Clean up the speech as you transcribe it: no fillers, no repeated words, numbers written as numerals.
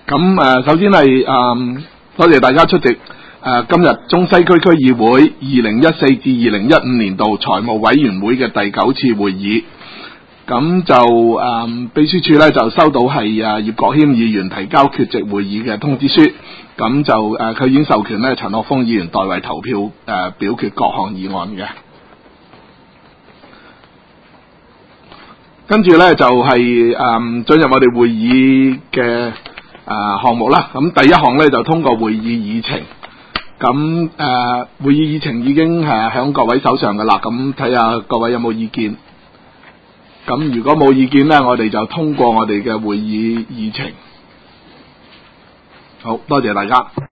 咁首先係多謝大家出席今日中西區區議會2014至2015年度財務委員會嘅第9次會議。咁就秘書處咧就收到係葉國謙議員提交缺席會議嘅通知書，咁就佢已經授權咧陳學鋒議員代為投票表決各項議案嘅。跟住咧就係進入我哋會議嘅項目啦。咁第一項咧就通過會議議程。咁會議議程已經喺各位手上噶啦，咁睇下各位有冇意見。咁如果冇意見咧，我哋就通過我哋嘅會議議程。好多謝大家。